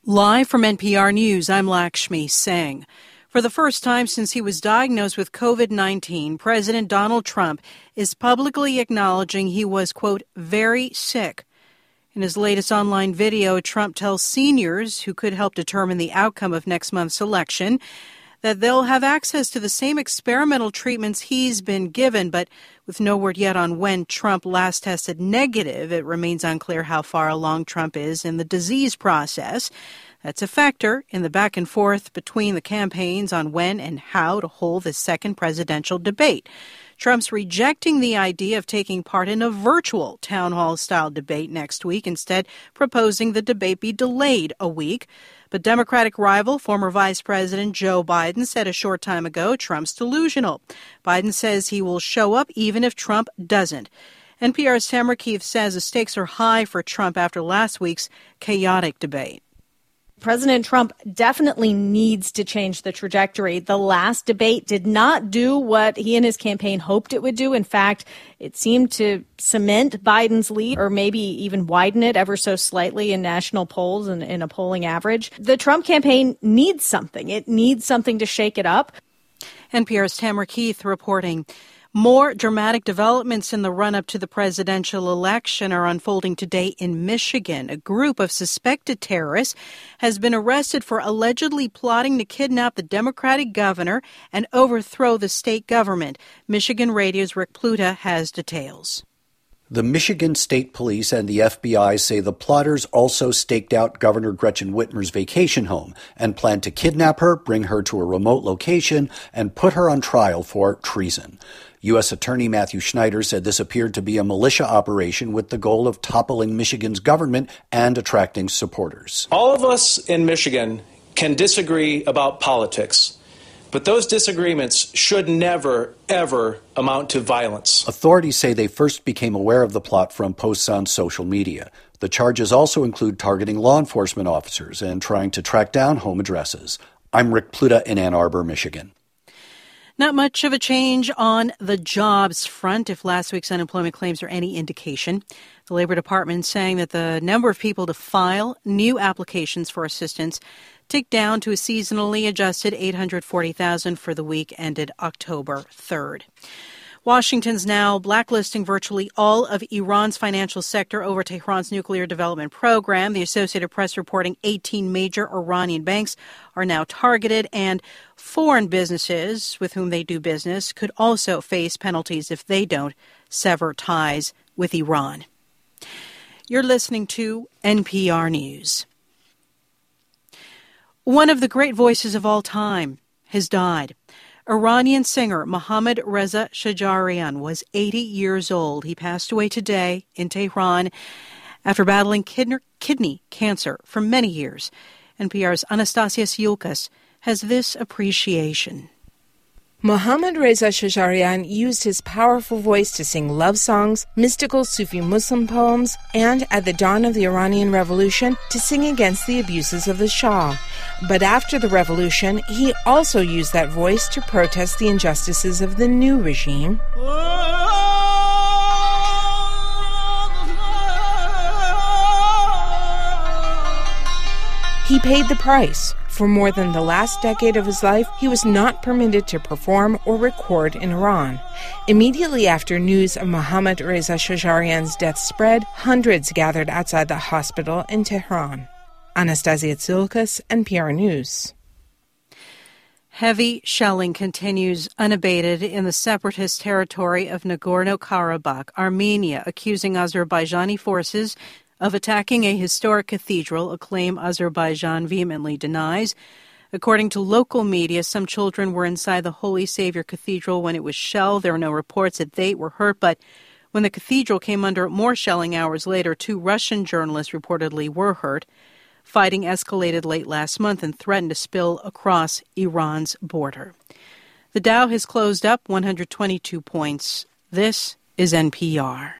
Live from NPR News, I'm Lakshmi Singh. For the first time since he was diagnosed with COVID-19, President Donald Trump is publicly acknowledging he was, quote, very sick. In his latest online video, Trump tells seniors who could help determine the outcome of next month's election that they'll have access to the same experimental treatments he's been given, but with no word yet on when Trump last tested negative, it remains unclear how far along Trump is in the disease process. That's a factor in the back and forth between the campaigns on when and how to hold the second presidential debate. Trump's rejecting the idea of taking part in a virtual town hall-style debate next week, instead proposing the debate be delayed a week. But Democratic rival, former Vice President Joe Biden, said a short time ago Trump's delusional. Biden says he will show up even if Trump doesn't. NPR's Tamara Keith says the stakes are high for Trump after last week's chaotic debate. President Trump definitely needs to change the trajectory. The last debate did not do what he and his campaign hoped it would do. In fact, it seemed to cement Biden's lead or maybe even widen it ever so slightly in national polls and in a polling average. The Trump campaign needs something. It needs something to shake it up. NPR's Tamara Keith reporting. More dramatic developments in the run-up to the presidential election are unfolding today in Michigan. A group of suspected terrorists has been arrested for allegedly plotting to kidnap the Democratic governor and overthrow the state government. Michigan Radio's Rick Pluta has details. The Michigan State Police and the FBI say the plotters also staked out Governor Gretchen Whitmer's vacation home and planned to kidnap her, bring her to a remote location, and put her on trial for treason. U.S. Attorney Matthew Schneider said this appeared to be a militia operation with the goal of toppling Michigan's government and attracting supporters. All of us in Michigan can disagree about politics, but those disagreements should never, ever amount to violence. Authorities say they first became aware of the plot from posts on social media. The charges also include targeting law enforcement officers and trying to track down home addresses. I'm Rick Pluta in Ann Arbor, Michigan. Not much of a change on the jobs front, if last week's unemployment claims are any indication. The Labor Department saying that the number of people to file new applications for assistance ticked down to a seasonally adjusted 840,000 for the week ended October 3rd. Washington's now blacklisting virtually all of Iran's financial sector over Tehran's nuclear development program. The Associated Press reporting 18 major Iranian banks are now targeted, and foreign businesses with whom they do business could also face penalties if they don't sever ties with Iran. You're listening to NPR News. One of the great voices of all time has died. Iranian singer Mohammad Reza Shajarian was 80 years old. He passed away today in Tehran after battling kidney cancer for many years. NPR's Anastasios Yulkas has this appreciation. Mohammad Reza Shajarian used his powerful voice to sing love songs, mystical Sufi Muslim poems, and at the dawn of the Iranian Revolution, to sing against the abuses of the Shah. But after the revolution, he also used that voice to protest the injustices of the new regime. He paid the price. For more than the last decade of his life, he was not permitted to perform or record in Iran. Immediately after news of Mohammad Reza Shajarian's death spread, hundreds gathered outside the hospital in Tehran. Anastasia Tsilkas, NPR News. Heavy shelling continues unabated in the separatist territory of Nagorno-Karabakh, Armenia, accusing Azerbaijani forces of attacking a historic cathedral, a claim Azerbaijan vehemently denies. According to local media, some children were inside the Holy Savior Cathedral when it was shelled. There are no reports that they were hurt, but when the cathedral came under more shelling hours later, 2 Russian journalists reportedly were hurt. Fighting escalated late last month and threatened to spill across Iran's border. The Dow has closed up 122 points. This is NPR.